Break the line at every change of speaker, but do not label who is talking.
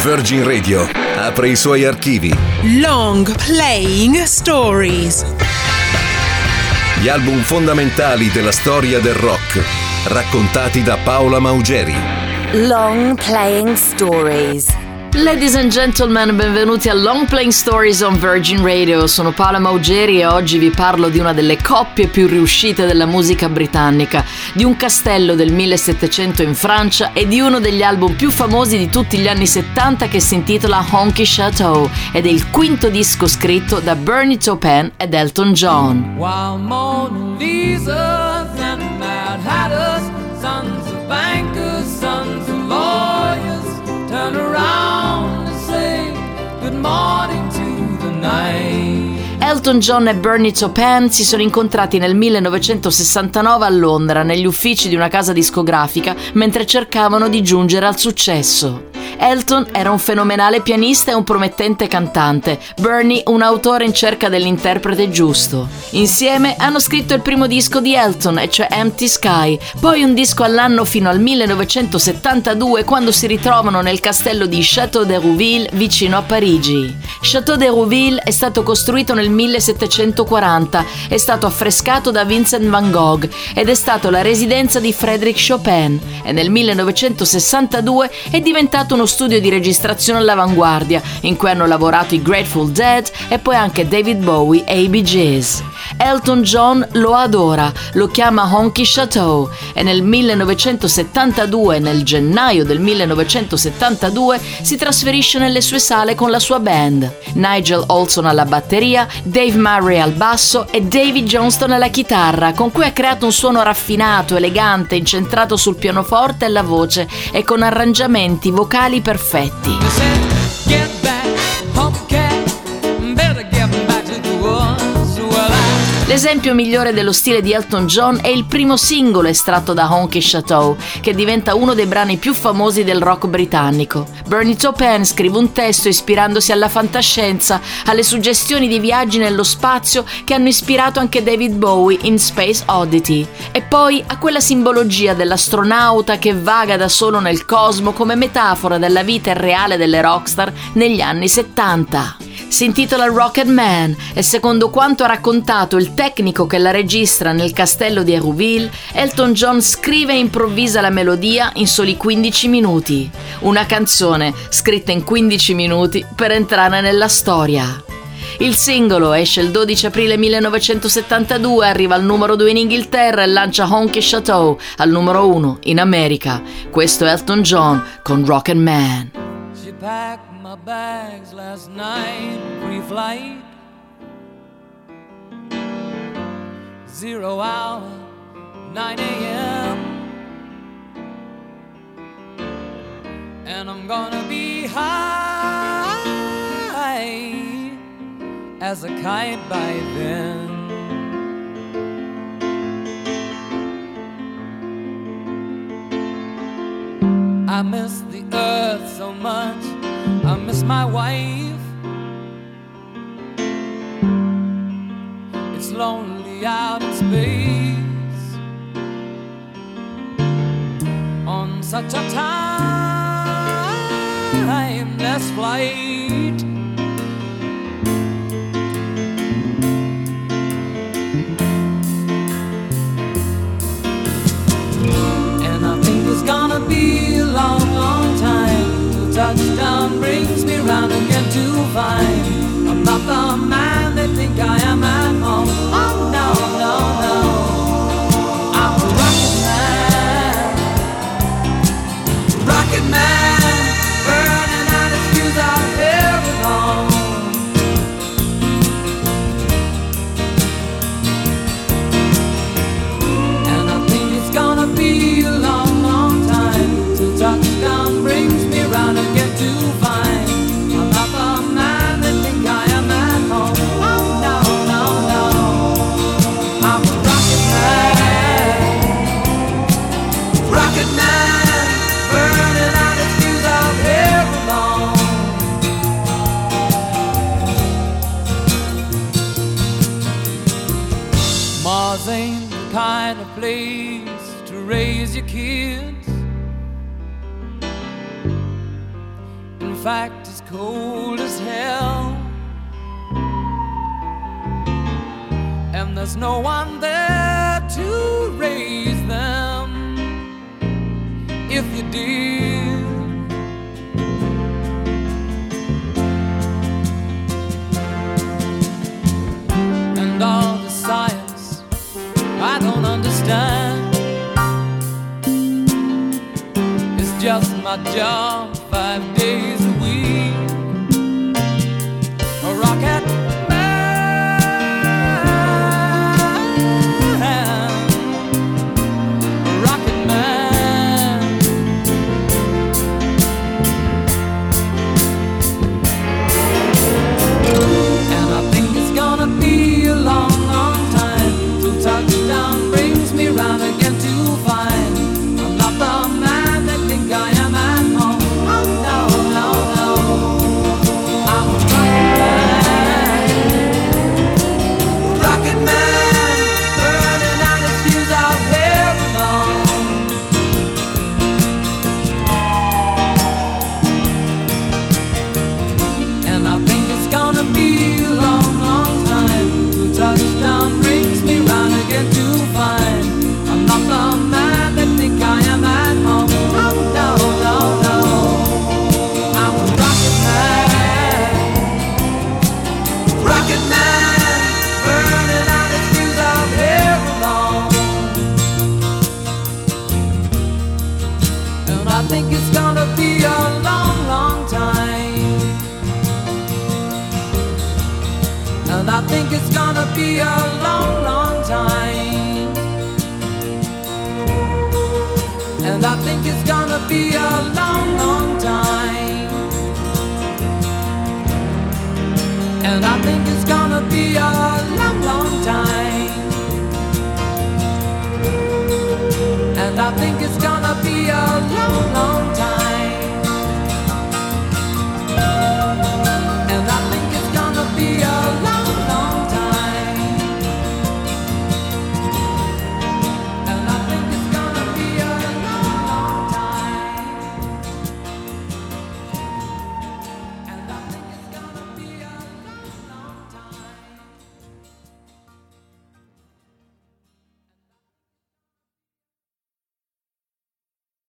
Virgin Radio apre i suoi archivi.
Long Playing Stories.
Gli album fondamentali della storia del rock, raccontati da Paola Maugeri.
Long Playing Stories.
Ladies and gentlemen, benvenuti a Long Playing Stories on Virgin Radio. Sono Paola Maugeri e oggi vi parlo di una delle coppie più riuscite della musica britannica, di un castello del 1700 in Francia e di uno degli album più famosi di tutti gli anni 70 che si intitola Honky Chateau ed è il quinto disco scritto da Bernie Taupin ed Elton John.
While Mona Lisa and Mad Hatters, sons of bankers, sons of lawyers, turn around and say good morning to the night.
Elton John e Bernie Taupin si sono incontrati nel 1969 a Londra, negli uffici di una casa discografica, mentre cercavano di giungere al successo. Elton era un fenomenale pianista e un promettente cantante, Bernie un autore in cerca dell'interprete giusto. Insieme hanno scritto il primo disco di Elton, e cioè Empty Sky, poi un disco all'anno fino al 1972, quando si ritrovano nel castello di Château d'Hérouville vicino a Parigi. Château d'Hérouville è stato costruito nel 1740, è stato affrescato da Vincent van Gogh ed è stato la residenza di Frédéric Chopin, e nel 1962 è diventato uno studio di registrazione all'avanguardia in cui hanno lavorato i Grateful Dead e poi anche David Bowie e i Bee Gees. Elton John lo adora, lo chiama Honky Chateau e nel 1972, nel gennaio del 1972, si trasferisce nelle sue sale con la sua band. Nigel Olsson alla batteria, Dave Murray al basso e David Johnston alla chitarra, con cui ha creato un suono raffinato, elegante, incentrato sul pianoforte e la voce e con arrangiamenti vocali perfetti. L'esempio migliore dello stile di Elton John è il primo singolo estratto da Honky Chateau, che diventa uno dei brani più famosi del rock britannico. Bernie Taupin scrive un testo ispirandosi alla fantascienza, alle suggestioni di viaggi nello spazio che hanno ispirato anche David Bowie in Space Oddity, e poi a quella simbologia dell'astronauta che vaga da solo nel cosmo come metafora della vita irreale delle rockstar negli anni 70. Si intitola Rocket Man e secondo quanto ha raccontato il tecnico che la registra nel castello di Hérouville, Elton John scrive e improvvisa la melodia in soli 15 minuti. Una canzone scritta in 15 minuti per entrare nella storia. Il singolo esce il 12 aprile 1972, arriva al numero 2 in Inghilterra e lancia Honky Chateau al numero 1 in America. Questo è Elton John con Rocket Man.
My bags last night, pre-flight, 0 hour, 9 a.m. And I'm gonna be high as a kite by then. I miss the earth so much, I miss my wife. It's lonely out in space on such a timeless flight. And I think it's gonna be a long, long time till touchdown brings me round again to find I'm not the man they think I am at home. Oh no, no, no, I'm a rocket man, burning out his fuse out here alone. And I think it's gonna be a long, long time till touchdown brings me round again to find I'm not the man they think I am at home. Oh no, no, no, I'm a rocket man, burning out his fuse out here alone. Mars ain't the kind of place to raise your kids. fact is cold as hell, and there's no one there to raise them if you did. And all the science I don't understand, it's just my job 5 days a week. A rocket man, a rocket man. And I think it's gonna be a long, long time till touchdown brings me round again to find I'm not the man they think I am at home. Oh no, no, no, I'm a rocket man, burning out his fuse out here alone. And I think it's gonna be a long, long time till touchdown brings me round again to find I'm not the man they think I am at home. Oh no, no, no, I'm a rocket man, burning out his fuse out here alone. And I think it's gonna be a long, long time. And I think it's gonna be a long, long time. And I think it's gonna be a long, long time. And I think it's gonna be a